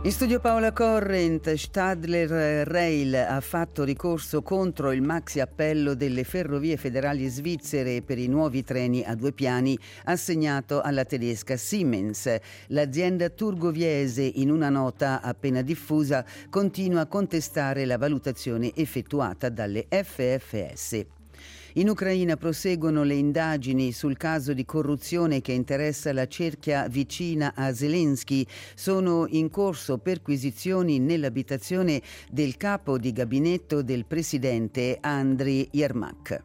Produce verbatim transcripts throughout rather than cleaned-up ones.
In studio Paola Corrent. Stadler Rail ha fatto ricorso contro il maxi appello delle ferrovie federali svizzere per i nuovi treni a due piani assegnato alla tedesca Siemens. L'azienda turgoviese, in una nota appena diffusa, continua a contestare la valutazione effettuata dalle F F S. In Ucraina proseguono le indagini sul caso di corruzione che interessa la cerchia vicina a Zelensky. Sono in corso perquisizioni nell'abitazione del capo di gabinetto del presidente Andriy Yermak.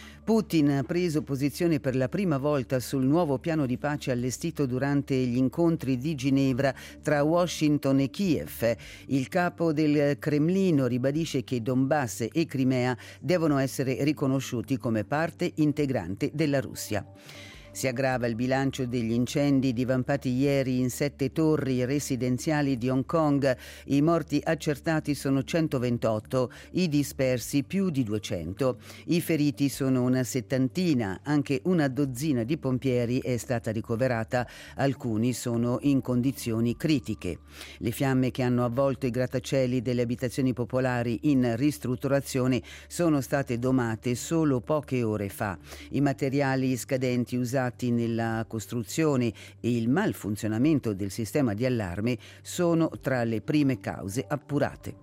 Putin ha preso posizione per la prima volta sul nuovo piano di pace allestito durante gli incontri di Ginevra tra Washington e Kiev. Il capo del Cremlino ribadisce che Donbass e Crimea devono essere riconosciuti come parte integrante della Russia. Si aggrava il bilancio degli incendi divampati ieri in sette torri residenziali di Hong Kong. I morti accertati sono centoventotto, i dispersi più di duecento. I feriti sono una settantina, anche una dozzina di pompieri è stata ricoverata, alcuni sono in condizioni critiche. Le fiamme che hanno avvolto i grattacieli delle abitazioni popolari in ristrutturazione sono state domate solo poche ore fa. I materiali scadenti usati nella costruzione e il malfunzionamento del sistema di allarme sono tra le prime cause appurate.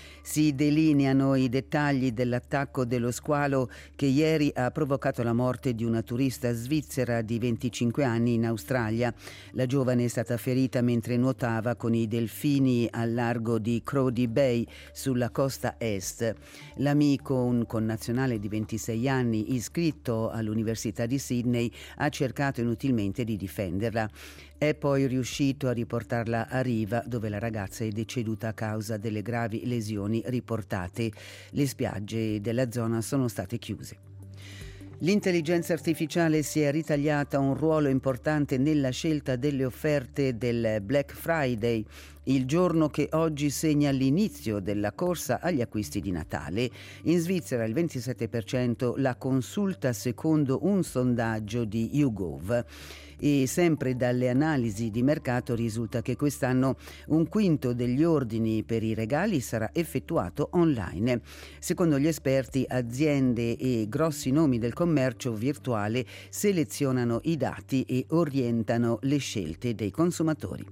Si delineano i dettagli dell'attacco dello squalo che ieri ha provocato la morte di una turista svizzera di venticinque anni in Australia. La giovane è stata ferita mentre nuotava con i delfini al largo di Crowdy Bay sulla costa est. L'amico, un connazionale di ventisei anni iscritto all'Università di Sydney, ha cercato inutilmente di difenderla. È poi riuscito a riportarla a riva, dove la ragazza è deceduta a causa delle gravi lesioni riportate. Le spiagge della zona sono state chiuse. L'intelligenza artificiale si è ritagliata un ruolo importante nella scelta delle offerte del Black Friday, il giorno che oggi segna l'inizio della corsa agli acquisti di Natale. In Svizzera il ventisette per cento la consulta secondo un sondaggio di YouGov. E sempre dalle analisi di mercato risulta che quest'anno un quinto degli ordini per i regali sarà effettuato online. Secondo gli esperti, aziende e grossi nomi del commercio virtuale selezionano i dati e orientano le scelte dei consumatori.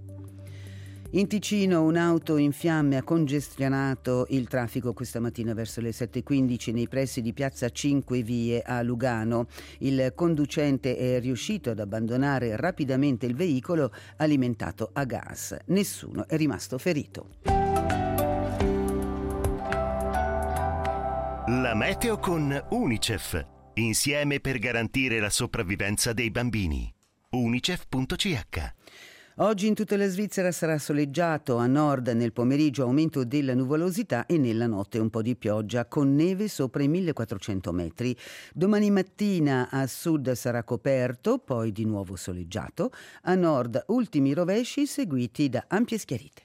In Ticino un'auto in fiamme ha congestionato il traffico questa mattina verso le sette e quindici nei pressi di piazza Cinque Vie a Lugano. Il conducente è riuscito ad abbandonare rapidamente il veicolo alimentato a gas. Nessuno è rimasto ferito. La meteo con Unicef. Insieme per garantire la sopravvivenza dei bambini. unicef punto c h. Oggi in tutta la Svizzera sarà soleggiato, a nord nel pomeriggio aumento della nuvolosità e nella notte un po' di pioggia con neve sopra i millequattrocento metri. Domani mattina a sud sarà coperto, poi di nuovo soleggiato, a nord ultimi rovesci seguiti da ampie schiarite.